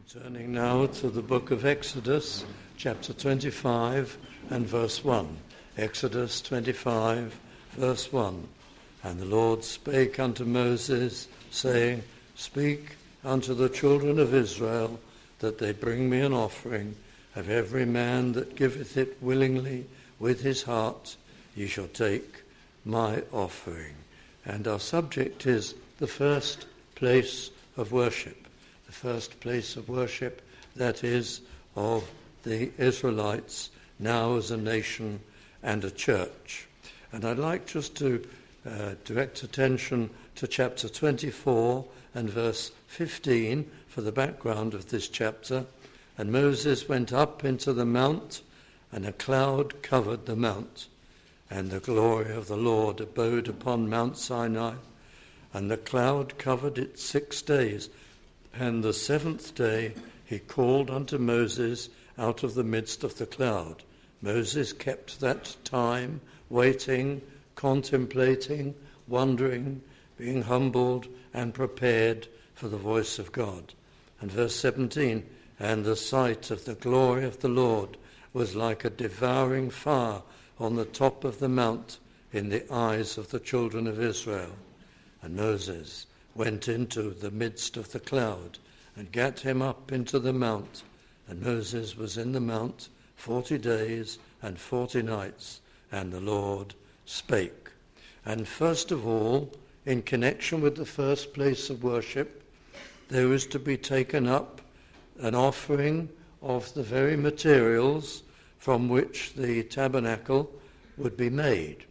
Turning now to the book of Exodus, chapter 25 and verse 1. Exodus 25, verse 1. And the Lord spake unto Moses, saying, Speak unto the children of Israel, that they bring me an offering of every man that giveth it willingly with his heart. Ye shall take my offering. And our subject is the first place of worship. The first place of worship, that is, of the Israelites, now as a nation and a church. And I'd like just to direct attention to chapter 24 and verse 15 for the background of this chapter. And Moses went up into the mount, and a cloud covered the mount, and the glory of the Lord abode upon Mount Sinai, and the cloud covered it 6 days. And the 7th day he called unto Moses out of the midst of the cloud. Moses kept that time, waiting, contemplating, wondering, being humbled and prepared for the voice of God. And verse 17, and the sight of the glory of the Lord was like a devouring fire on the top of the mount in the eyes of the children of Israel. And Moses went into the midst of the cloud and gat him up into the mount. And Moses was in the mount 40 days and 40 nights, and the Lord spake. And first of all, in connection with the first place of worship, there was to be taken up an offering of the very materials from which the tabernacle would be made.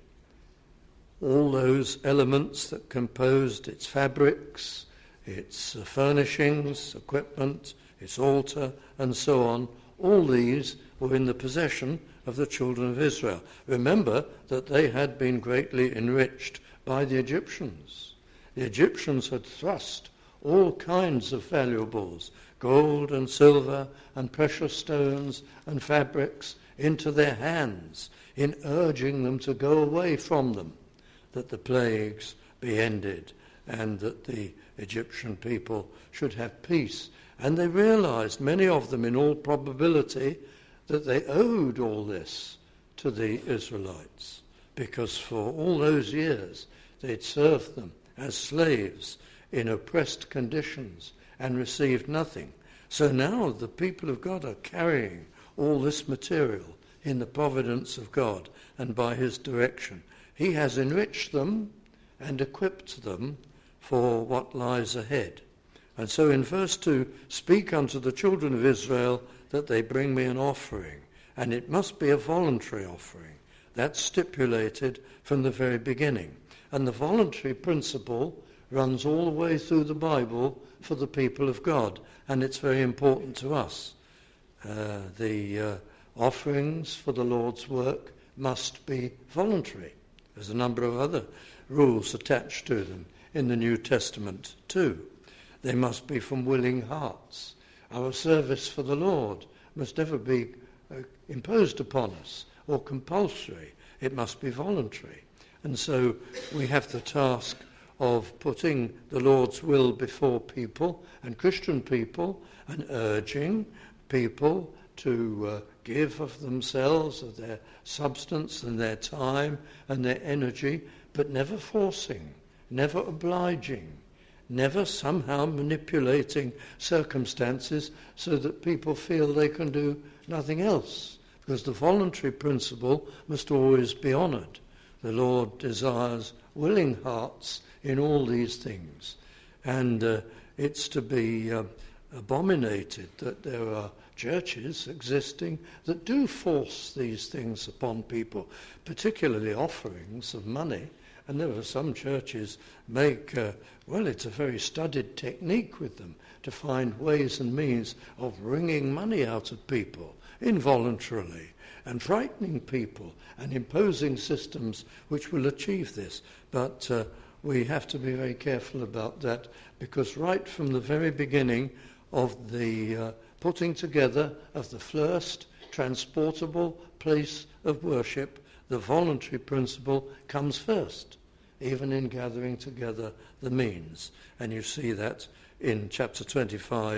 All those elements that composed its fabrics, its furnishings, equipment, its altar, and so on, all these were in the possession of the children of Israel. Remember that they had been greatly enriched by the Egyptians. The Egyptians had thrust all kinds of valuables, gold and silver and precious stones and fabrics, into their hands in urging them to go away from them, that the plagues be ended and that the Egyptian people should have peace. And they realized, many of them in all probability, that they owed all this to the Israelites, because for all those years they'd served them as slaves in oppressed conditions and received nothing. So now the people of God are carrying all this material in the providence of God and by his direction. He has enriched them and equipped them for what lies ahead. And so in verse 2, speak unto the children of Israel that they bring me an offering. And it must be a voluntary offering. That's stipulated from the very beginning. And the voluntary principle runs all the way through the Bible for the people of God. And it's very important to us. The offerings for the Lord's work must be voluntary. There's a number of other rules attached to them in the New Testament too. They must be from willing hearts. Our service for the Lord must never be imposed upon us or compulsory. It must be voluntary. And so we have the task of putting the Lord's will before people and Christian people and urging people to give of themselves, of their substance and their time and their energy, but never forcing, never obliging, never somehow manipulating circumstances so that people feel they can do nothing else. Because the voluntary principle must always be honoured. The Lord desires willing hearts in all these things. And it's to be abominated that there are churches existing that do force these things upon people, particularly offerings of money. And there are some churches make, it's a very studied technique with them to find ways and means of wringing money out of people involuntarily and frightening people and imposing systems which will achieve this. But we have to be very careful about that, because right from the very beginning of the putting together of the first transportable place of worship, the voluntary principle comes first, even in gathering together the means. And you see that in chapter 25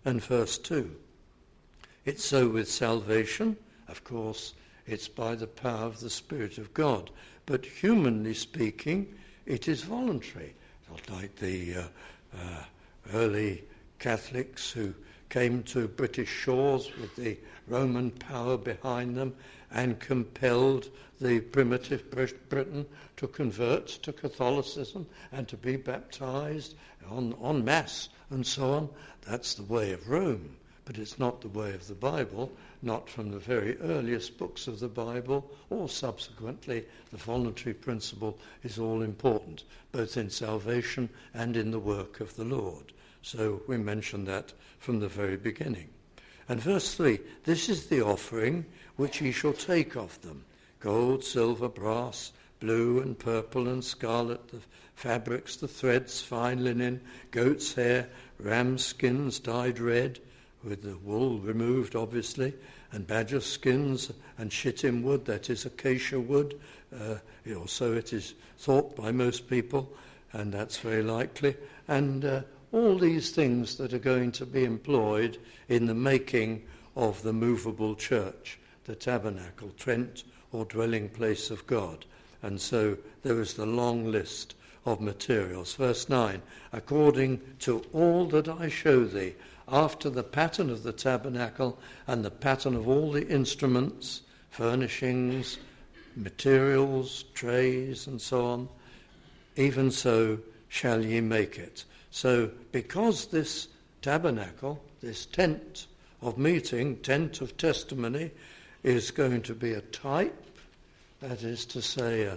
and verse 2. It's so with salvation. Of course, it's by the power of the Spirit of God. But humanly speaking, it is voluntary. Not like the early Catholics who came to British shores with the Roman power behind them and compelled the primitive Britain to convert to Catholicism and to be baptized en masse and so on. That's the way of Rome, but it's not the way of the Bible, not from the very earliest books of the Bible or subsequently. The voluntary principle is all important, both in salvation and in the work of the Lord. So we mentioned that from the very beginning. And verse 3, this is the offering which ye shall take of them: gold, silver, brass, blue and purple and scarlet, the fabrics, the threads, fine linen, goat's hair, ram skins dyed red, with the wool removed obviously, and badger skins and shittim wood, that is acacia wood, or so it is thought by most people, and that's very likely, and all these things that are going to be employed in the making of the movable church, the tabernacle, tent or dwelling place of God. And so there is the long list of materials. Verse 9, according to all that I show thee, after the pattern of the tabernacle and the pattern of all the instruments, furnishings, materials, trays, and so on, even so shall ye make it. So because this tabernacle, this tent of meeting, tent of testimony, is going to be a type, that is to say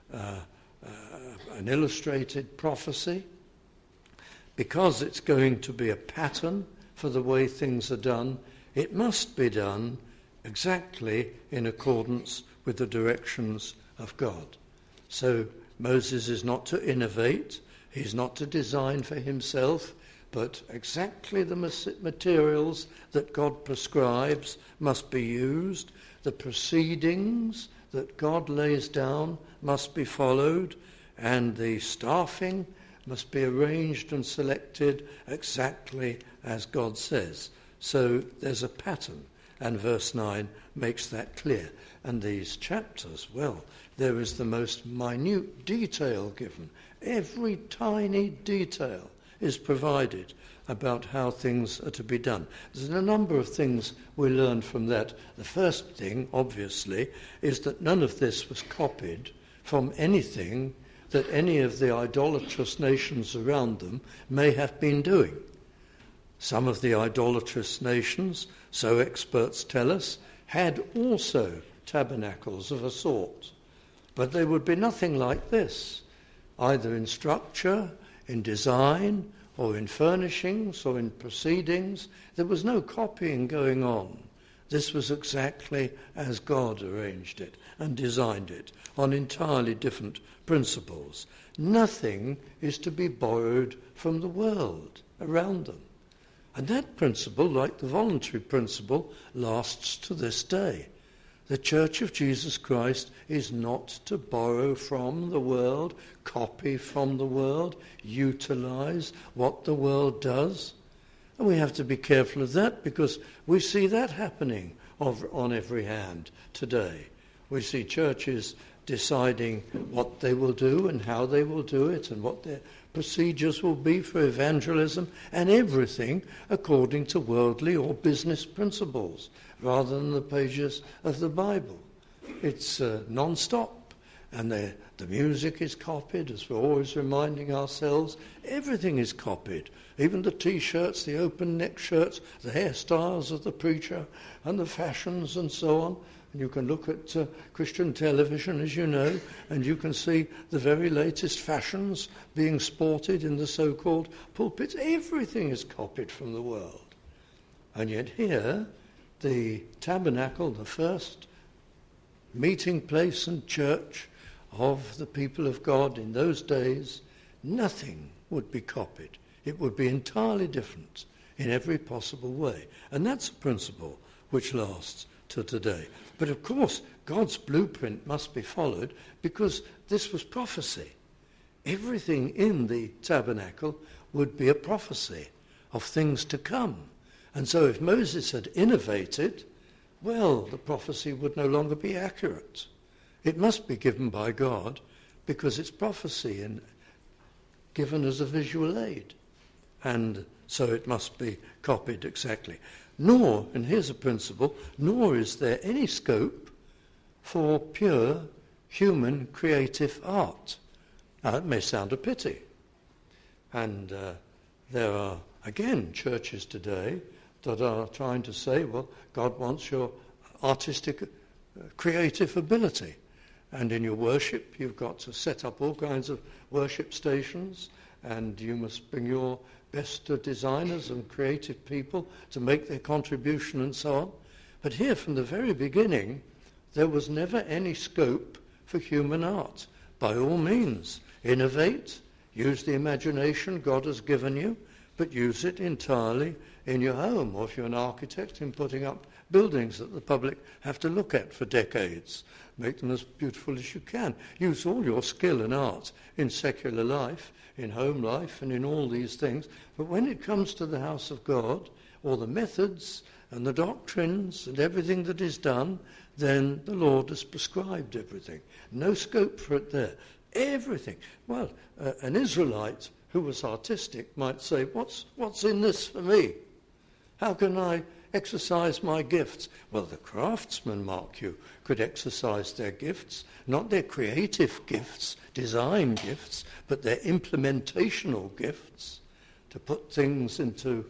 an illustrated prophecy, because it's going to be a pattern for the way things are done, it must be done exactly in accordance with the directions of God. So Moses is not to innovate, he's not to design for himself, but exactly the materials that God prescribes must be used. The proceedings that God lays down must be followed, and the staffing must be arranged and selected exactly as God says. So there's a pattern, and verse 9 makes that clear. And these chapters, well, there is the most minute detail given. Every tiny detail is provided about how things are to be done. There's a number of things we learn from that. The first thing, obviously, is that none of this was copied from anything that any of the idolatrous nations around them may have been doing. Some of the idolatrous nations, so experts tell us, had also tabernacles of a sort, but they would be nothing like this, either in structure, in design, or in furnishings, or in proceedings. There was no copying going on. This was exactly as God arranged it and designed it, on entirely different principles. Nothing is to be borrowed from the world around them. And that principle, like the voluntary principle, lasts to this day. The Church of Jesus Christ is not to borrow from the world, copy from the world, utilize what the world does. And we have to be careful of that, because we see that happening on every hand today. We see churches deciding what they will do and how they will do it and what their procedures will be for evangelism, and everything according to worldly or business principles rather than the pages of the Bible. It's non-stop, and the music is copied, as we're always reminding ourselves. Everything is copied, even the T-shirts, the open-neck shirts, the hairstyles of the preacher and the fashions and so on. And you can look at Christian television, as you know, and you can see the very latest fashions being sported in the so-called pulpits. Everything is copied from the world. And yet here, the tabernacle, the first meeting place and church of the people of God in those days, nothing would be copied. It would be entirely different in every possible way. And that's a principle which lasts to today. But of course, God's blueprint must be followed, because this was prophecy. Everything in the tabernacle would be a prophecy of things to come. And so if Moses had innovated, well, the prophecy would no longer be accurate. It must be given by God because it's prophecy and given as a visual aid. And so it must be copied exactly. Nor, and here's a principle, nor is there any scope for pure human creative art. Now, it may sound a pity. And there are, again, churches today that are trying to say, well, God wants your artistic, creative ability. And in your worship, you've got to set up all kinds of worship stations, and you must bring your best designers and creative people to make their contribution and so on. But here, from the very beginning, there was never any scope for human art. By all means, innovate, use the imagination God has given you, but use it entirely in your home, or if you're an architect, in putting up buildings that the public have to look at for decades. Make them as beautiful as you can. Use all your skill and art in secular life, in home life, and in all these things. But when it comes to the house of God, or the methods and the doctrines and everything that is done, then the Lord has prescribed everything. No scope for it there. Everything. Well, an Israelite who was artistic might say, what's in this for me? How can I exercise my gifts? Well, the craftsmen, mark you, could exercise their gifts, not their creative gifts, design gifts, but their implementational gifts to put things into,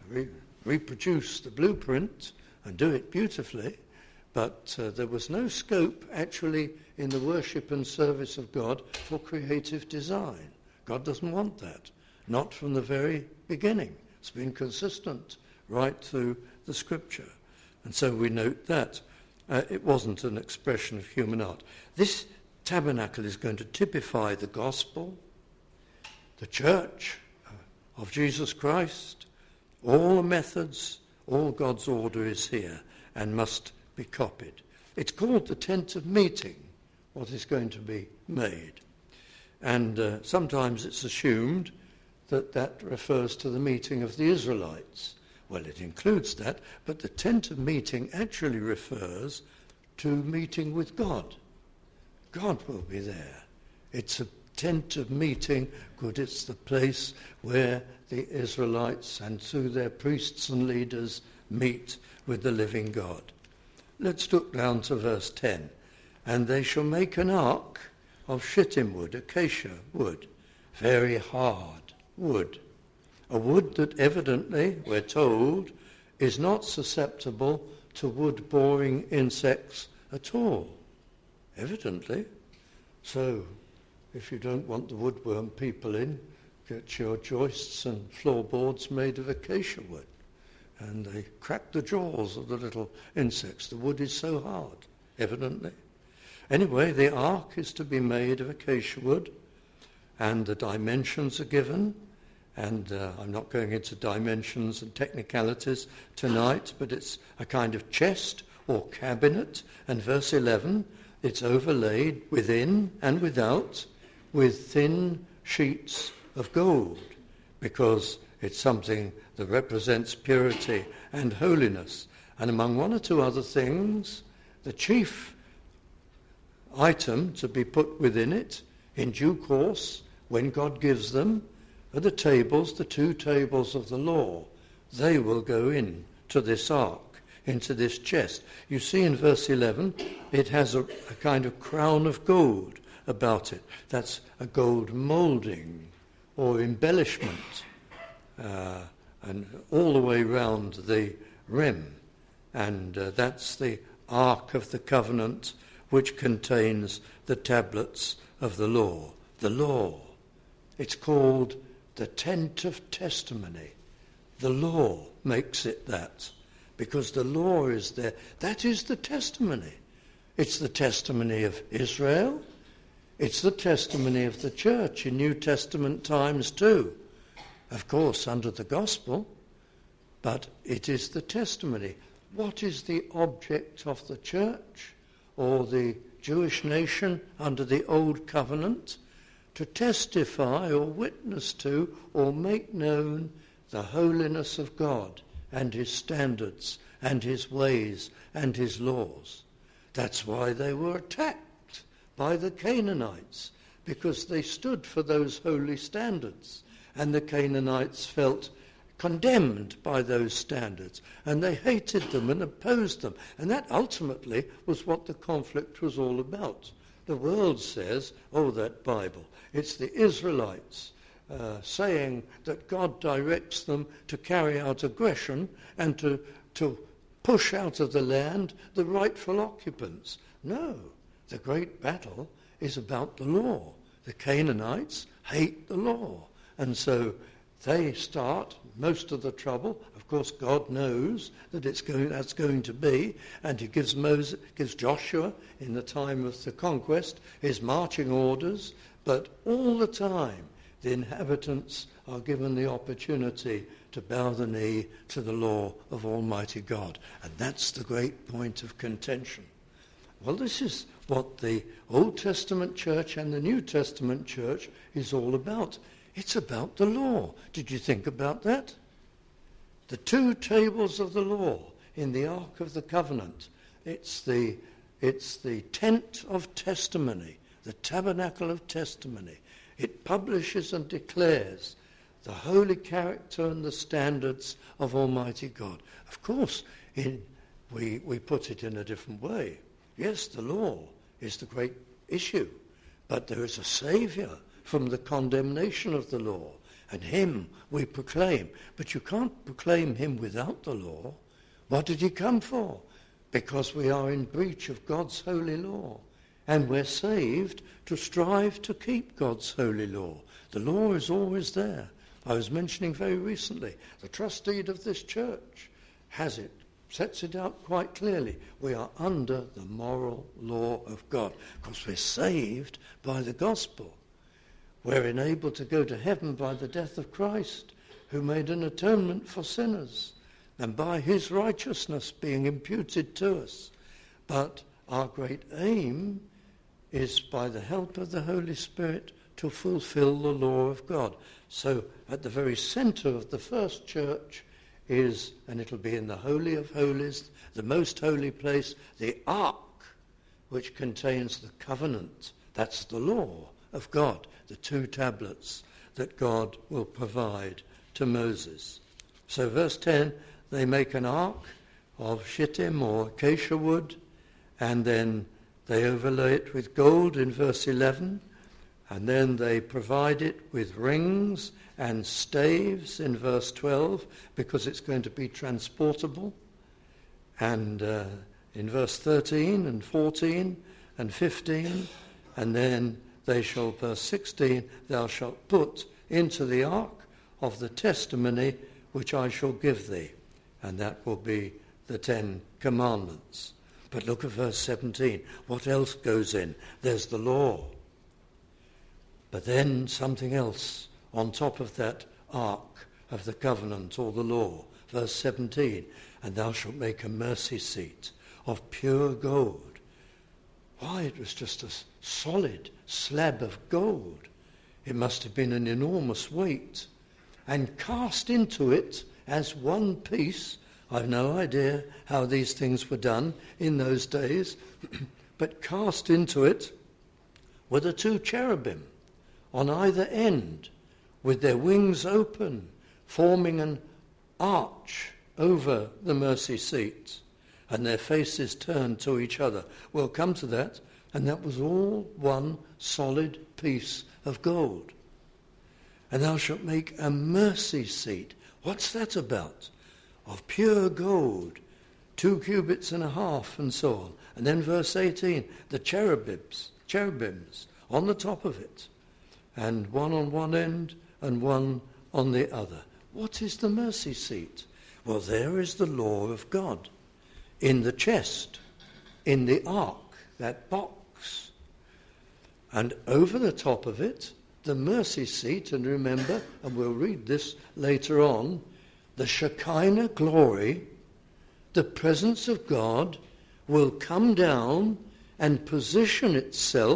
reproduce the blueprint and do it beautifully. But there was no scope actually in the worship and service of God for creative design. God doesn't want that, not from the very beginning. It's been consistent right through the Scripture. And so we note that. It wasn't an expression of human art. This tabernacle is going to typify the gospel, the church of Jesus Christ. All the methods, all God's order is here and must be copied. It's called the tent of meeting, what is going to be made. And sometimes it's assumed that that refers to the meeting of the Israelites. Well, it includes that, but the tent of meeting actually refers to meeting with God. God will be there. It's a tent of meeting, good, it's the place where the Israelites and through their priests and leaders meet with the living God. Let's look down to verse 10. And they shall make an ark of shittim wood, acacia wood, very hard wood. A wood that evidently, we're told, is not susceptible to wood-boring insects at all. Evidently. So, if you don't want the woodworm people in, get your joists and floorboards made of acacia wood. And they crack the jaws of the little insects. The wood is so hard, evidently. Anyway, the ark is to be made of acacia wood, and the dimensions are given. And I'm not going into dimensions and technicalities tonight, but it's a kind of chest or cabinet. And verse 11, it's overlaid within and without with thin sheets of gold, because it's something that represents purity and holiness. And among one or two other things, the chief item to be put within it in due course, when God gives them, are the tables, the two tables of the law. They will go in to this ark, into this chest. You see in verse 11, it has a kind of crown of gold about it. That's a gold moulding or embellishment, and all the way round the rim. And that's the Ark of the Covenant, which contains the tablets of the law. The law. It's called the tent of testimony. The law makes it that, because the law is there. That is the testimony. It's the testimony of Israel. It's the testimony of the church in New Testament times too. Of course, under the gospel, but it is the testimony. What is the object of the church or the Jewish nation under the Old Covenant? To testify or witness to or make known the holiness of God and his standards and his ways and his laws. That's why they were attacked by the Canaanites, because they stood for those holy standards, and the Canaanites felt condemned by those standards, and they hated them and opposed them, and that ultimately was what the conflict was all about. The world says, oh, that Bible, it's the Israelites saying that God directs them to carry out aggression and to push out of the land the rightful occupants. No, the great battle is about the law. The Canaanites hate the law, and so they start most of the trouble. Of course, God knows that that's going to be, and he gives Joshua in the time of the conquest his marching orders, but all the time the inhabitants are given the opportunity to bow the knee to the law of Almighty God, and that's the great point of contention. Well, this is what the Old Testament church and the New Testament church is all about. It's about the law. Did you think about that? The two tables of the law in the Ark of the Covenant. It's the tent of testimony, the tabernacle of testimony. It publishes and declares the holy character and the standards of Almighty God. Of course, we put it in a different way. Yes, the law is the great issue, but there is a Saviour from the condemnation of the law, and him we proclaim. But you can't proclaim him without the law. What did he come for? Because we are in breach of God's holy law, and we're saved to strive to keep God's holy law. The law is always there. I was mentioning very recently, the trust deed of this church sets it out quite clearly. We are under the moral law of God because we're saved by the gospel. We're enabled to go to heaven by the death of Christ, who made an atonement for sinners, and by his righteousness being imputed to us. But our great aim is, by the help of the Holy Spirit, to fulfill the law of God. So at the very centre of the first church is, and it'll be in the Holy of Holies, the most holy place, the Ark, which contains the covenant. That's the law of God, the two tablets that God will provide to Moses. So verse 10, they make an ark of shittim or acacia wood, and then they overlay it with gold in verse 11, and then they provide it with rings and staves in verse 12, because it's going to be transportable. And in verse 13 and 14 and 15, and then they shall, verse 16, thou shalt put into the ark of the testimony which I shall give thee. And that will be the 10 Commandments. But look at verse 17. What else goes in? There's the law. But then something else on top of that ark of the covenant or the law. Verse 17, and thou shalt make a mercy seat of pure gold. Why, it was just a solid slab of gold. It must have been an enormous weight. And cast into it as one piece. I've no idea how these things were done in those days, but cast into it were the two cherubim on either end, with their wings open, forming an arch over the mercy seat, and their faces turned to each other. We'll come to that, and that was all one solid piece of gold. And thou shalt make a mercy seat. What's that about? Of pure gold, 2 cubits and a half, and so on. And then verse 18, the cherubims on the top of it, and one on one end and one on the other. What is the mercy seat? Well, there is the law of God in the chest, in the ark, that box. And over the top of it, the mercy seat, and remember, and we'll read this later on, the Shekinah glory, the presence of God, will come down and position itself.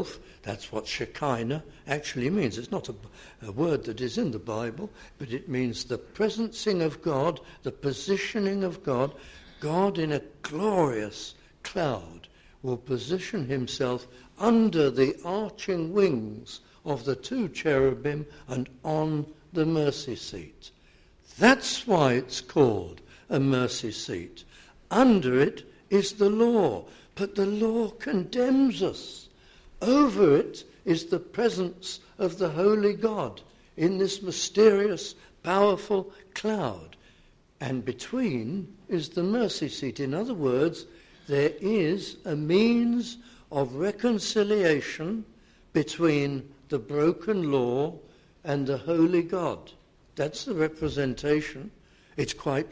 That's what Shekinah actually means. It's not a word that is in the Bible, but it means the presencing of God, the positioning of God. God in a glorious cloud will position himself under the arching wings of the two cherubim and on the mercy seat. That's why it's called a mercy seat. Under it is the law, but the law condemns us. Over it is the presence of the Holy God in this mysterious, powerful cloud. And between is the mercy seat. In other words, there is a means of reconciliation between the broken law and the Holy God. That's the representation. It's quite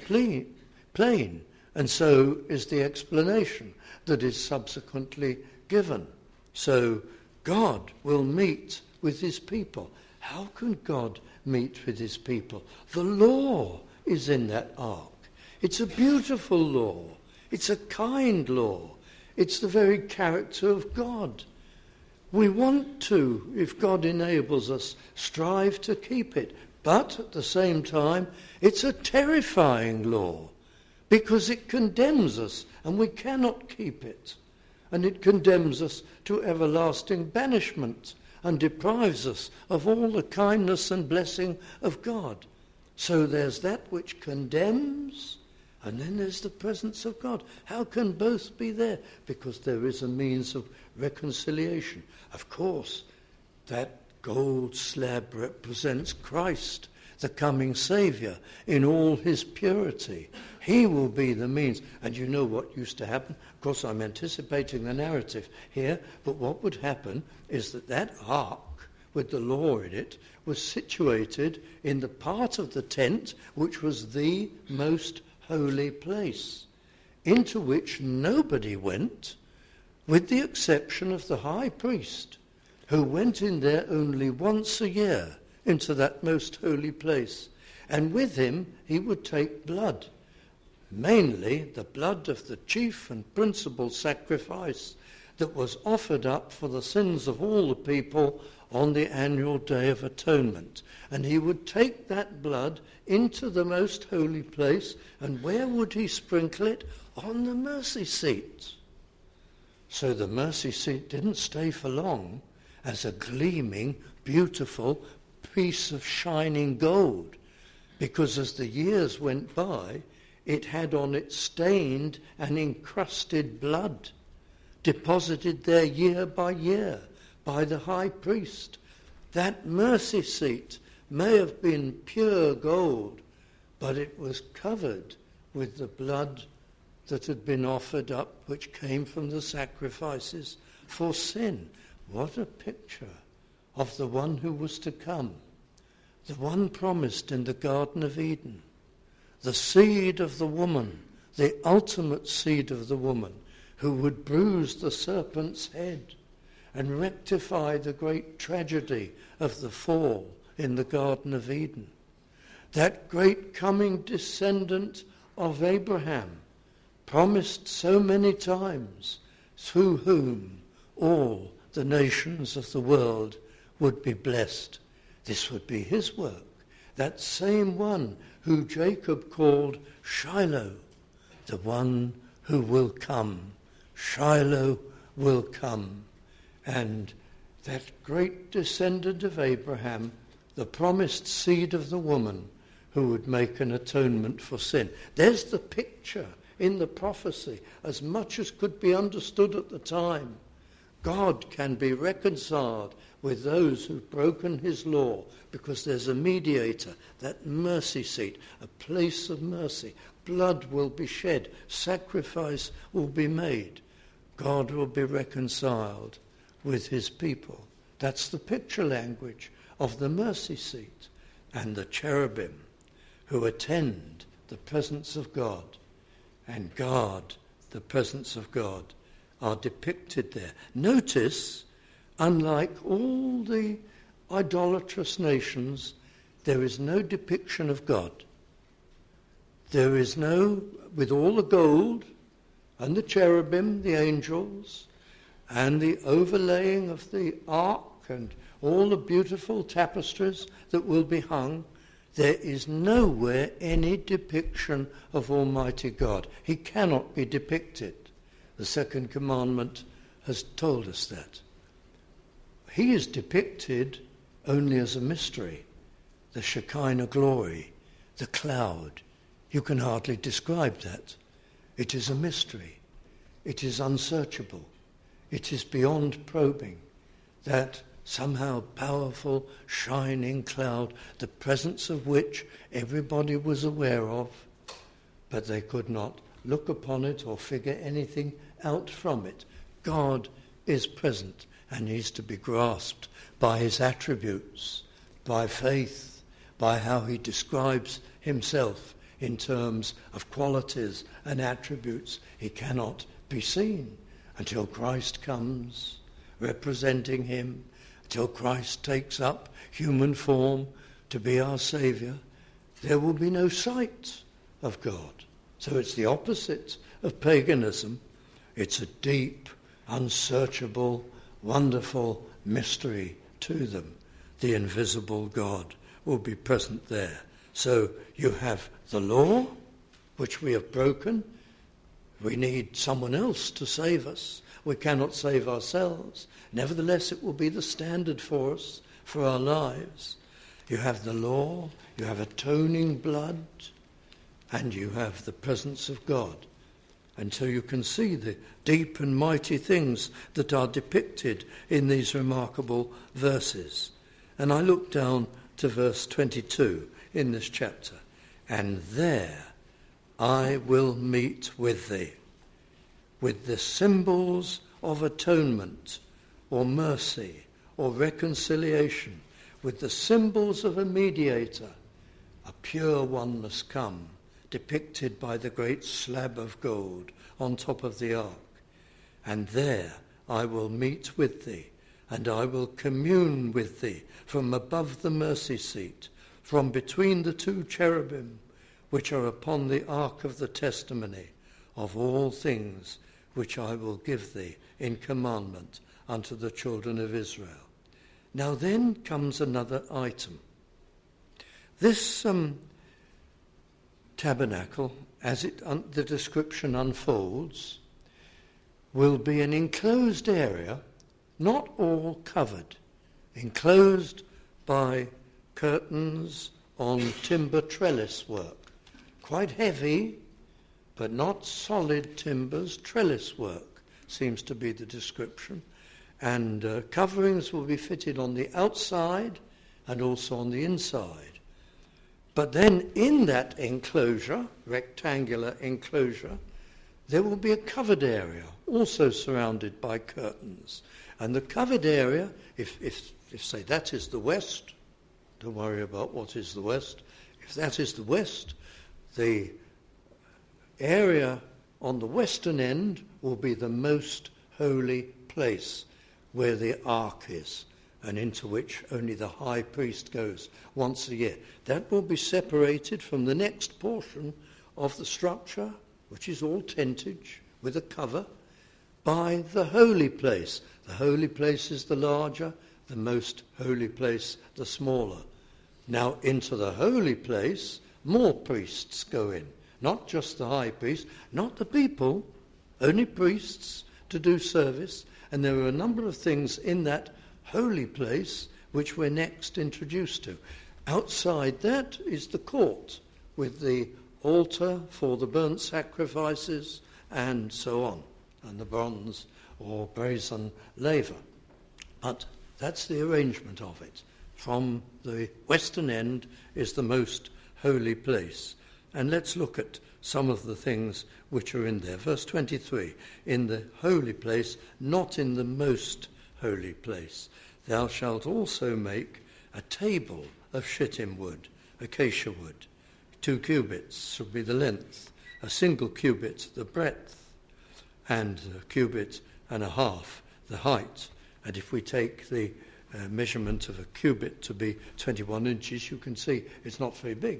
plain. And so is the explanation that is subsequently given. So God will meet with his people. How can God meet with his people? The law is in that ark. It's a beautiful law. It's a kind law. It's the very character of God. We want to, if God enables us, strive to keep it. But at the same time, it's a terrifying law because it condemns us and we cannot keep it. And it condemns us to everlasting banishment and deprives us of all the kindness and blessing of God. So there's that which condemns, and then there's the presence of God. How can both be there? Because there is a means of reconciliation. Of course, that gold slab represents Christ, the coming Saviour, in all his purity. He will be the means. And you know what used to happen? Of course, I'm anticipating the narrative here, but what would happen is that ark with the law in it was situated in the part of the tent which was the most holy place, into which nobody went, with the exception of the high priest, who went in there only once a year into that most holy place. And with him he would take blood, mainly the blood of the chief and principal sacrifice that was offered up for the sins of all the people on the annual Day of Atonement. And he would take that blood into the most holy place, and where would he sprinkle it? On the mercy seat. So the mercy seat didn't stay for long as a gleaming, beautiful piece of shining gold, because as the years went by, it had on it stained and encrusted blood, deposited there year by year by the high priest. That mercy seat may have been pure gold, but it was covered with the blood that had been offered up, which came from the sacrifices for sin. What a picture of the one who was to come, the one promised in the Garden of Eden, the seed of the woman, the ultimate seed of the woman, who would bruise the serpent's head and rectify the great tragedy of the fall in the Garden of Eden. That great coming descendant of Abraham, promised so many times, through whom all the nations of the world would be blessed. This would be his work. That same one who Jacob called Shiloh, the one who will come. Shiloh will come. And that great descendant of Abraham, the promised seed of the woman, who would make an atonement for sin. There's the picture in the prophecy, as much as could be understood at the time. God can be reconciled with those who've broken his law, because there's a mediator, that mercy seat, a place of mercy. Blood will be shed, sacrifice will be made. God will be reconciled with his people. That's the picture language of the mercy seat. And the cherubim who attend the presence of God and guard the presence of God are depicted there. Notice, unlike all the idolatrous nations, there is no depiction of God. There is no, with all the gold and the cherubim, the angels, and the overlaying of the ark and all the beautiful tapestries that will be hung, there is nowhere any depiction of Almighty God. He cannot be depicted. The second commandment has told us that. He is depicted only as a mystery. The Shekinah glory, the cloud. You can hardly describe that. It is a mystery. It is unsearchable. It is beyond probing. That somehow powerful, shining cloud, the presence of which everybody was aware of, but they could not look upon it or figure anything out from it. God is present and is to be grasped by his attributes, by faith, by how he describes himself in terms of qualities and attributes. He cannot be seen until Christ comes, representing him, until Christ takes up human form to be our Saviour. There will be no sight of God. So it's the opposite of paganism. It's a deep, unsearchable, wonderful mystery to them. The invisible God will be present there. So you have the law, which we have broken. We need someone else to save us. We cannot save ourselves. Nevertheless, it will be the standard for us, for our lives. You have the law, you have atoning blood, and you have the presence of God. Until you can see the deep and mighty things that are depicted in these remarkable verses. And I look down to verse 22 in this chapter. And there I will meet with thee, with the symbols of atonement or mercy or reconciliation, with the symbols of a mediator. A pure one must come, depicted by the great slab of gold on top of the ark. And there I will meet with thee, and I will commune with thee from above the mercy seat, from between the two cherubim, which are upon the ark of the testimony of all things which I will give thee in commandment unto the children of Israel. Now then comes another item. This tabernacle, as the description unfolds, will be an enclosed area, not all covered, enclosed by curtains on timber trellis work. Quite heavy, but not solid timbers, trellis work seems to be the description. And coverings will be fitted on the outside and also on the inside. But then in that enclosure, rectangular enclosure, there will be a covered area, also surrounded by curtains. And the covered area, if say that is the west, don't worry about what is the west. If that is the west, the area on the western end will be the most holy place, where the ark is, and into which only the high priest goes once a year. That will be separated from the next portion of the structure, which is all tentage with a cover, by the holy place. The holy place is the larger, the most holy place the smaller. Now into the holy place, more priests go in. Not just the high priest, not the people, only priests to do service. And there are a number of things in that holy place which we're next introduced to. Outside that is the court with the altar for the burnt sacrifices and so on, and the bronze or brazen laver. But that's the arrangement of it. From the western end is the most holy place. And let's look at some of the things which are in there. Verse 23, in the holy place, not in the most holy place. Thou shalt also make a table of shittim wood, acacia wood. 2 cubits should be the length, a single cubit the breadth, and a cubit and a half the height. And if we take the measurement of a cubit to be 21 inches, you can see it's not very big.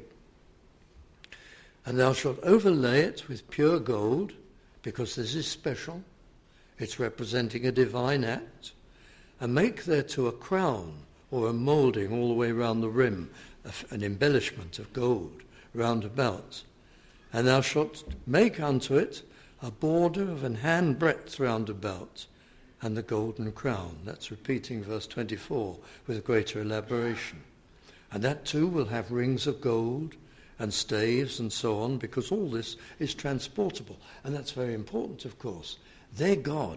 And thou shalt overlay it with pure gold, because this is special, It's representing a divine act. And make thereto a crown or a moulding all the way round the rim, an embellishment of gold round about. And thou shalt make unto it a border of an hand breadth round about, and the golden crown. That's repeating verse 24 with greater elaboration. And that too will have rings of gold and staves and so on, because all this is transportable. And that's very important, of course. Their God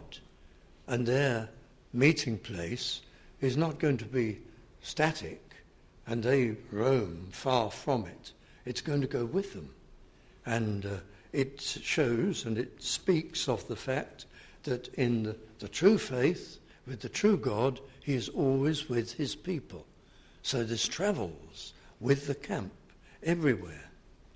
and their meeting place is not going to be static and they roam far from it. It's going to go with them. And it shows and it speaks of the fact that in the true faith, with the true God, he is always with his people. So this travels with the camp everywhere.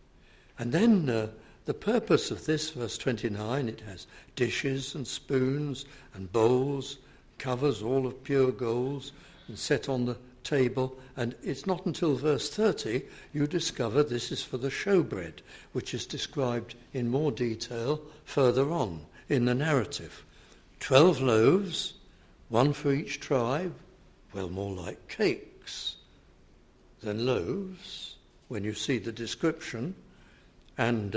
And then the purpose of this, verse 29, it has dishes and spoons and bowls, covers all of pure gold and set on the table. And it's not until verse 30 you discover this is for the showbread, which is described in more detail further on in the narrative. 12 loaves, one for each tribe, well, more like cakes than loaves when you see the description. And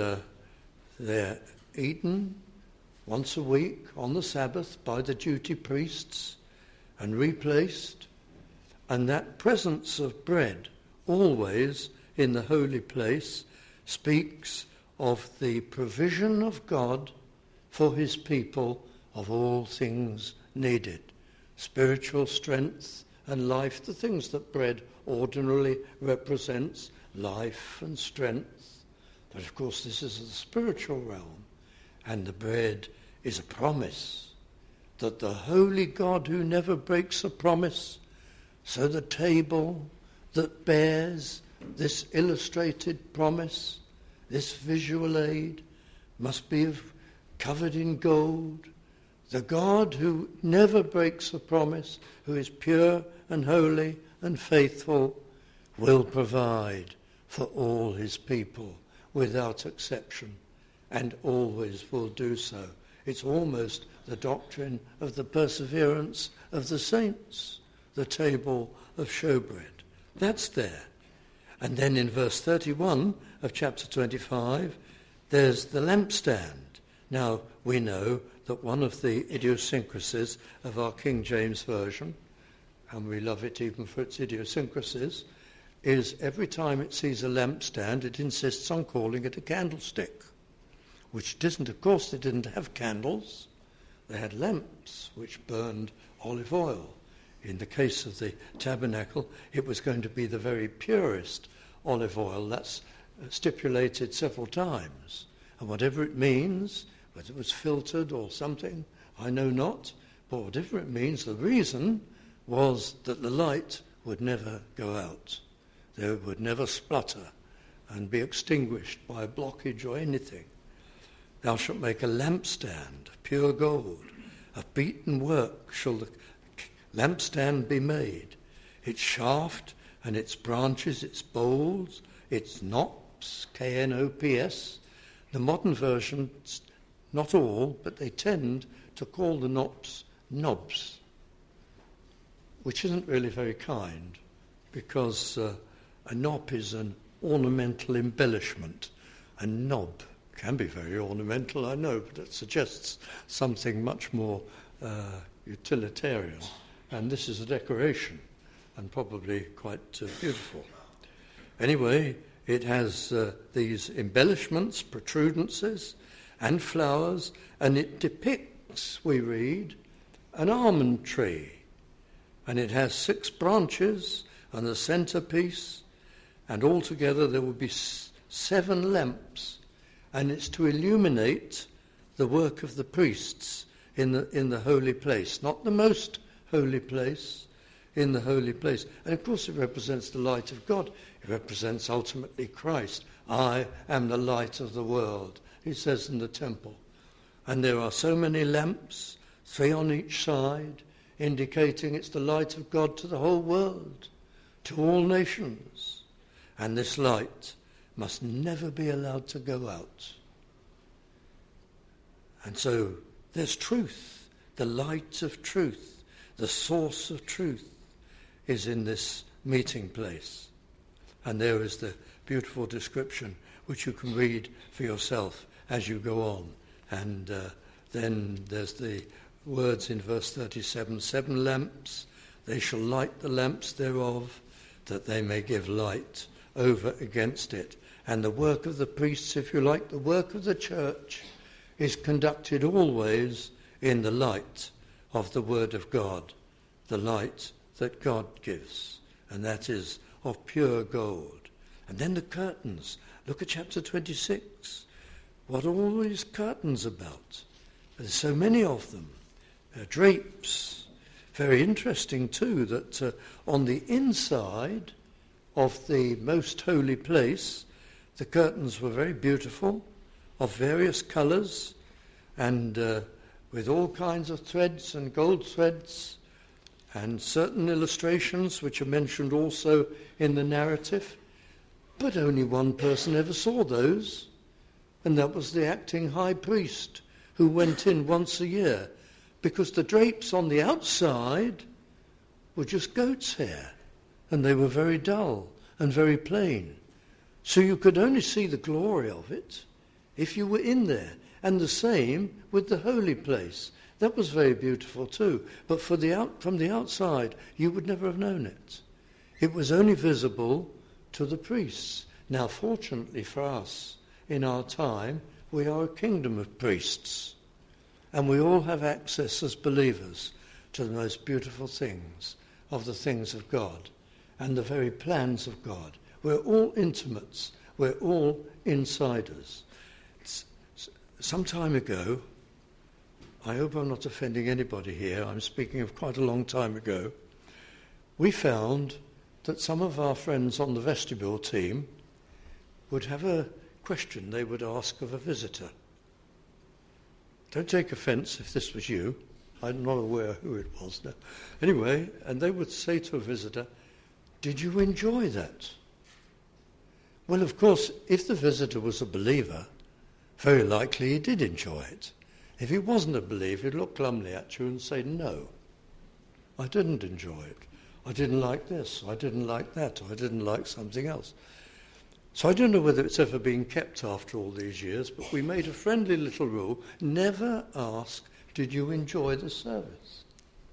they're eaten once a week on the Sabbath by the duty priests and replaced. And that presence of bread always in the holy place speaks of the provision of God for his people of all things needed. Spiritual strength and life, the things that bread ordinarily represents, life and strength. But of course this is the spiritual realm, and the bread is a promise that the holy God who never breaks a promise, so the table that bears this illustrated promise, this visual aid, must be covered in gold. The God who never breaks a promise, who is pure and holy and faithful, will provide for all his people without exception, and always will do so. It's almost the doctrine of the perseverance of the saints, the table of showbread. That's there. And then in verse 31 of chapter 25, there's the lampstand. Now, we know that one of the idiosyncrasies of our King James Version, and we love it even for its idiosyncrasies, is every time it sees a lampstand, it insists on calling it a candlestick, which didn't, of course, they didn't have candles. They had lamps which burned olive oil. In the case of the tabernacle, it was going to be the very purest olive oil. That's stipulated several times. And whatever it means, whether it was filtered or something, I know not, but whatever it means, the reason was that the light would never go out. They would never splutter and be extinguished by a blockage or anything. Thou shalt make a lampstand of pure gold. Of beaten work shall the lampstand be made. Its shaft and its branches, its bowls, its knops, K-N-O-P-S. The modern versions, not all, but they tend to call the knops knobs, which isn't really very kind, because a knop is an ornamental embellishment. A knob can be very ornamental, I know, but it suggests something much more utilitarian. And this is a decoration, and probably quite beautiful. Anyway, it has these embellishments, protrudences, and flowers, and it depicts, we read, an almond tree. And it has 6 branches and a centerpiece, and altogether there will be 7 lamps, and it's to illuminate the work of the priests in the holy place, not the most holy place, in the holy place. And of course it represents the light of God. It represents ultimately Christ. I am the light of the world, he says in the temple. And there are so many lamps, 3 on each side, indicating it's the light of God to the whole world, to all nations. And this light must never be allowed to go out. And so there's truth The light of truth, the source of truth, is in this meeting place. And there is the beautiful description which you can read for yourself as you go on. And then there's the words in verse 37, 7 lamps, they shall light the lamps thereof, that they may give light over against it. And the work of the priests, if you like, the work of the church, is conducted always in the light of the Word of God, the light that God gives, and that is of pure gold. And then the curtains. Look at chapter 26. What are all these curtains about? There's so many of them. Drapes. Very interesting too that on the inside of the most holy place, the curtains were very beautiful, of various colours, and with all kinds of threads and gold threads, and certain illustrations which are mentioned also in the narrative. But only one person ever saw those, and that was the acting high priest, who went in once a year, because the drapes on the outside were just goat's hair, and they were very dull and very plain. So you could only see the glory of it if you were in there. And the same with the holy place. That was very beautiful too. But from the outside, you would never have known it. It was only visible to the priests. Now, fortunately for us, in our time, we are a kingdom of priests. And we all have access as believers to the most beautiful things, of the things of God, and the very plans of God. We're all intimates. We're all insiders. Some time ago, I hope I'm not offending anybody here, I'm speaking of quite a long time ago, we found that some of our friends on the vestibule team would have a question they would ask of a visitor. Don't take offence if this was you. I'm not aware who it was now. Anyway, and they would say to a visitor, "Did you enjoy that?" Well, of course, if the visitor was a believer, very likely he did enjoy it. If he wasn't a believer, he'd look glumly at you and say, "No, I didn't enjoy it. I didn't like this, I didn't like that, or I didn't like something else." So I don't know whether it's ever been kept after all these years, but we made a friendly little rule: never ask, "Did you enjoy the service?"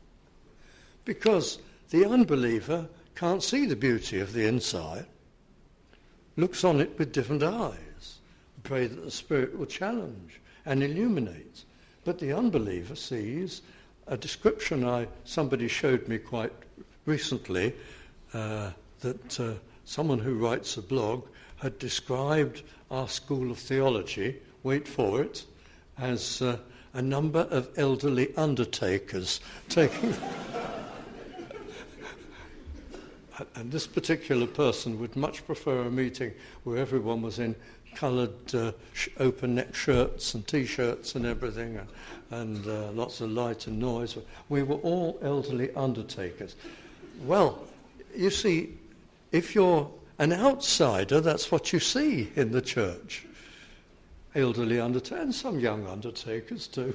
Because the unbeliever can't see the beauty of the inside, looks on it with different eyes. We pray that the Spirit will challenge and illuminate. But the unbeliever sees a description somebody showed me quite recently, that someone who writes a blog had described our school of theology, wait for it, as a number of elderly undertakers taking... And this particular person would much prefer a meeting where everyone was in coloured open-neck shirts and T-shirts and everything, and lots of light and noise. We were all elderly undertakers. Well, you see, if you're an outsider, that's what you see in the church. Elderly undertakers, and some young undertakers too.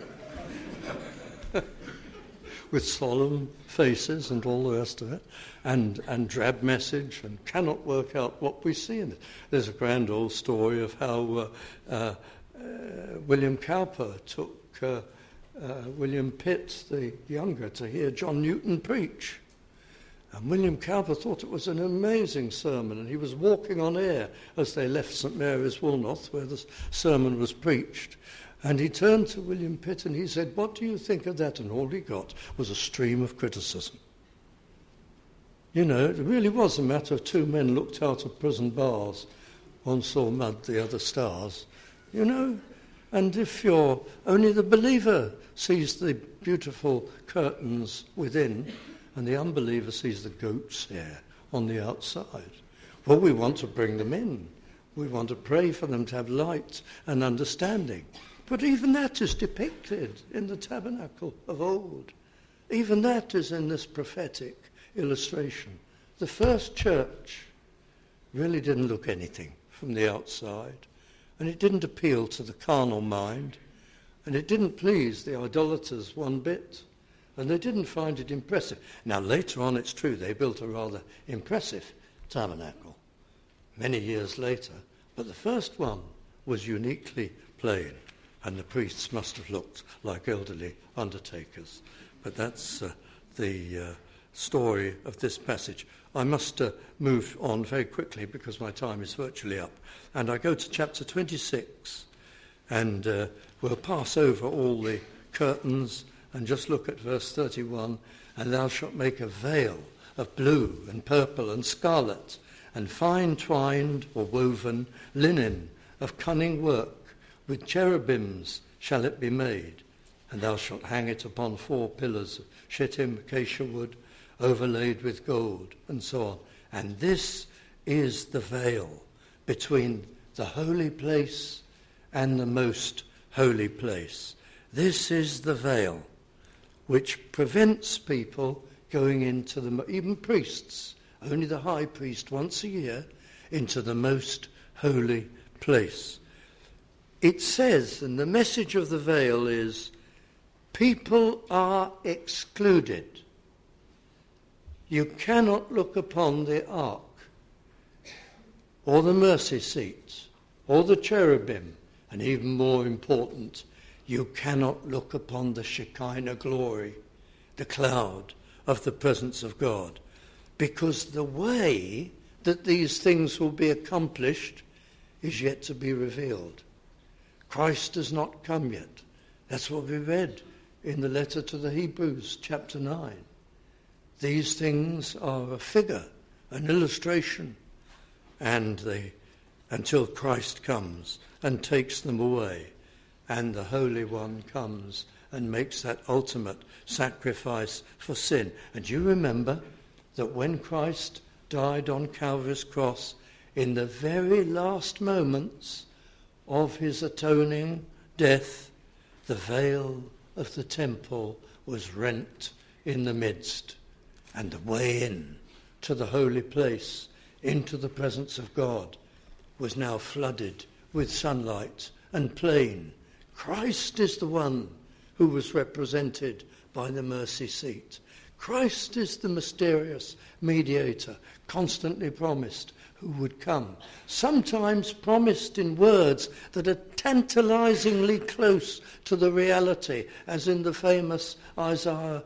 With solemn faces and all the rest of it, and drab message, and cannot work out what we see in it. There's a grand old story of how William Cowper took William Pitt, the younger, to hear John Newton preach. And William Cowper thought it was an amazing sermon, and he was walking on air as they left St Mary's Woolnoth, where the sermon was preached. And he turned to William Pitt and he said, "What do you think of that?" And all he got was a stream of criticism. You know, it really was a matter of two men looked out of prison bars. One saw mud, the other stars. You know, and if you're only the believer sees the beautiful curtains within, and the unbeliever sees the goat's hair on the outside. Well, we want to bring them in. We want to pray for them to have light and understanding. But even that is depicted in the tabernacle of old. Even that is in this prophetic illustration. The first church really didn't look anything from the outside, and it didn't appeal to the carnal mind, And it didn't please the idolaters one bit, and they didn't find it impressive. Now, later on, it's true, they built a rather impressive tabernacle many years later, but the first one was uniquely plain, and the priests must have looked like elderly undertakers. But that's the story of this passage. I must move on very quickly because my time is virtually up. And I go to chapter 26, and we'll pass over all the curtains and just look at verse 31. And thou shalt make a veil of blue and purple and scarlet, and fine twined or woven linen of cunning work, with cherubims shall it be made. And thou shalt hang it upon 4 pillars of shittim acacia wood, overlaid with gold, and so on. And this is the veil between the holy place and the most holy place. This is the veil which prevents people going into even priests, only the high priest once a year, into the most holy place. It says, and the message of the veil is, people are excluded. You cannot look upon the ark, or the mercy seat, or the cherubim, and even more important, you cannot look upon the Shekinah glory, the cloud of the presence of God, because the way that these things will be accomplished is yet to be revealed. Christ has not come yet. That's what we read in the letter to the Hebrews, chapter 9. These things are a figure, an illustration, and until Christ comes and takes them away, and the Holy One comes and makes that ultimate sacrifice for sin. And you remember that when Christ died on Calvary's cross, in the very last moments of his atoning death, the veil of the temple was rent in the midst, and the way in to the holy place, into the presence of God, was now flooded with sunlight and plain. Christ is the one who was represented by the mercy seat. Christ is the mysterious mediator, constantly promised, who would come, sometimes promised in words that are tantalizingly close to the reality, as in the famous Isaiah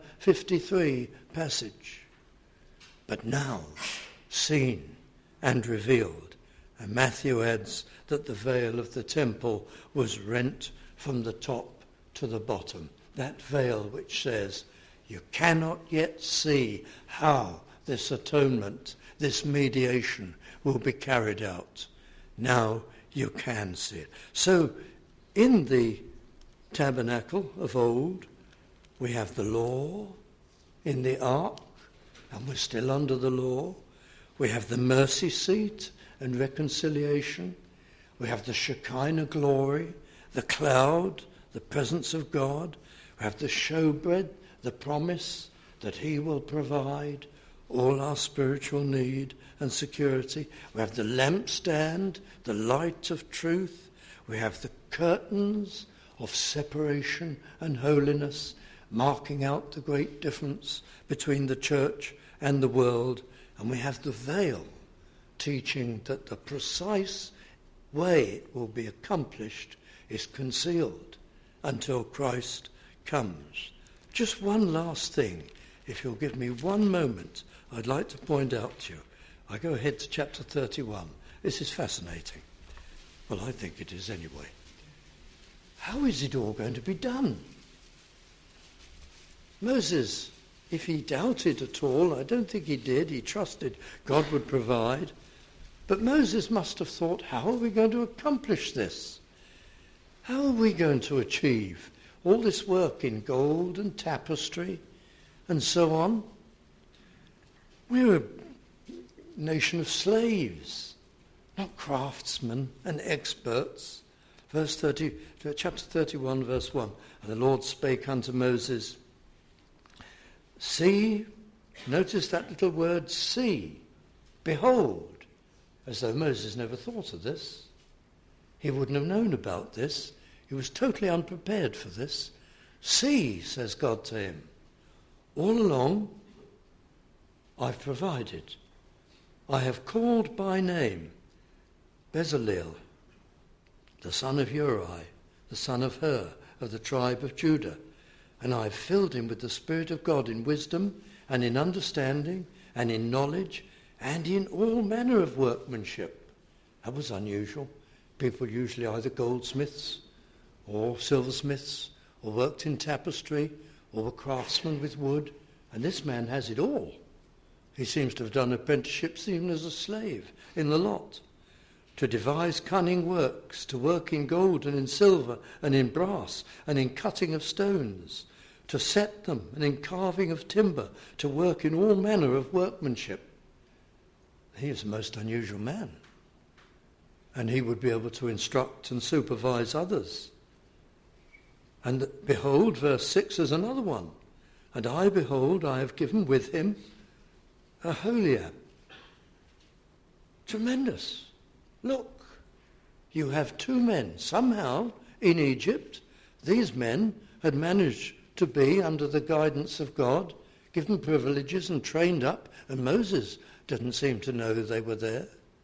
53 passage. But now seen and revealed. And Matthew adds that the veil of the temple was rent from the top to the bottom. That veil which says, you cannot yet see how this atonement, this mediation will be carried out. Now you can see it. So in the tabernacle of old, we have the law in the ark, and we're still under the law. We have the mercy seat and reconciliation. We have the Shekinah glory, the cloud, the presence of God. We have the showbread, the promise that he will provide all our spiritual need and security. We have the lampstand, the light of truth. We have the curtains of separation and holiness, marking out the great difference between the church and the world. And we have the veil, teaching that the precise way it will be accomplished is concealed until Christ comes. Just one last thing, if you'll give me one moment, I'd like to point out to you. I go ahead to chapter 31. This is fascinating. Well, I think it is anyway. How is it all going to be done? Moses, if he doubted at all, I don't think he did, he trusted God would provide. But Moses must have thought, how are we going to accomplish this? How are we going to achieve all this work in gold and tapestry and so on? We're a nation of slaves, not craftsmen and experts. Chapter 31, verse 1. And the Lord spake unto Moses, see, notice that little word, see, behold, as though Moses never thought of this. He wouldn't have known about this. He was totally unprepared for this. See, says God to him, all along I've provided. I have called by name Bezaleel, the son of Uri, the son of Hur, of the tribe of Judah, and I have filled him with the Spirit of God in wisdom and in understanding and in knowledge and in all manner of workmanship. That was unusual. People usually either goldsmiths or silversmiths or worked in tapestry or were craftsmen with wood, and this man has it all. He seems to have done apprenticeships even as a slave in the lot. To devise cunning works, to work in gold and in silver and in brass and in cutting of stones, to set them and in carving of timber, to work in all manner of workmanship. He is a most unusual man. And he would be able to instruct and supervise others. And behold, verse 6 is another one. And I, behold, I have given with him Aholiab. Tremendous. Look, you have two men. Somehow, in Egypt, these men had managed to be under the guidance of God, given privileges and trained up, and Moses didn't seem to know they were there.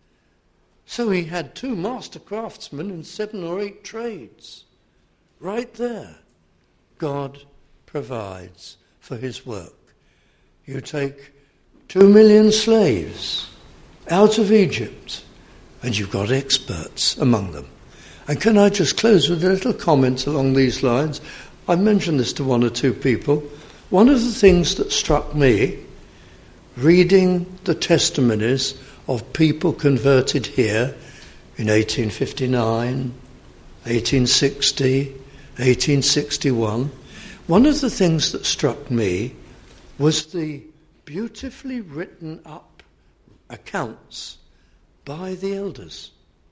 So he had two master craftsmen in 7 or 8 trades. Right there. God provides for his work. You take 2 million slaves out of Egypt, and you've got experts among them. And can I just close with a little comment along these lines? I mentioned this to 1 or 2 people. One of the things that struck me, reading the testimonies of people converted here in 1859, 1860, 1861, one of the things that struck me was the beautifully written up accounts by the elders.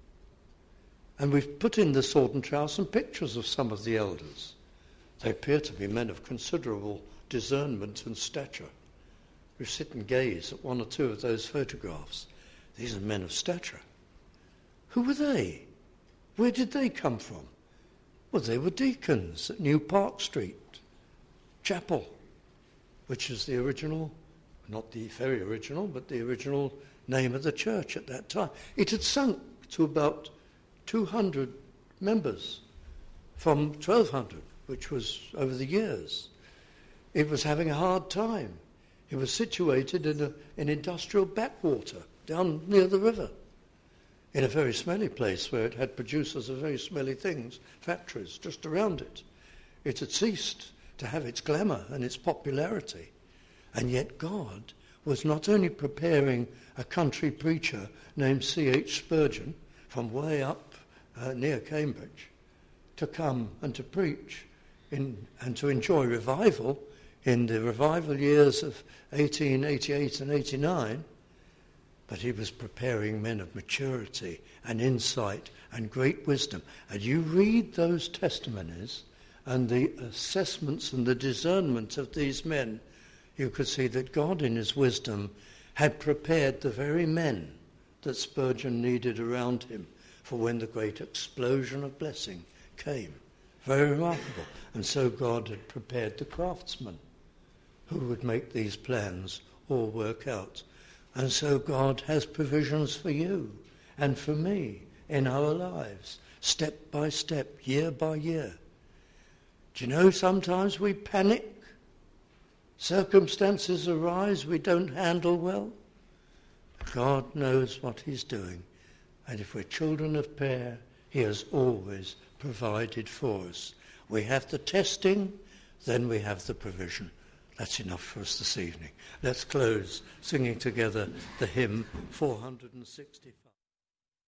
And we've put in the Sword and Trowel some pictures of some of the elders. They appear to be men of considerable discernment and stature. We sit and gaze at 1 or 2 of those photographs. These are men of stature. Who were they? Where did they come from? Well, they were deacons at New Park Street Chapel, which is the original, not the very original, but the original name of the church at that time. It had sunk to about 200 members from 1,200, which was over the years. It was having a hard time. It was situated in an industrial backwater down near the river, in a very smelly place where it had producers of very smelly things, factories just around it. It had ceased to have its glamour and its popularity. And yet God was not only preparing a country preacher named C.H. Spurgeon from way up near Cambridge to come and to preach and to enjoy revival in the revival years of 1888 and 89, but he was preparing men of maturity and insight and great wisdom. And you read those testimonies and the assessments and the discernment of these men, you could see that God in his wisdom had prepared the very men that Spurgeon needed around him for when the great explosion of blessing came. Very remarkable. And so God had prepared the craftsmen who would make these plans all work out. And so God has provisions for you and for me in our lives, step by step, year by year. Do you know sometimes we panic? Circumstances arise we don't handle well. God knows what he's doing. And if we're children of prayer, he has always provided for us. We have the testing, then we have the provision. That's enough for us this evening. Let's close singing together the hymn 465.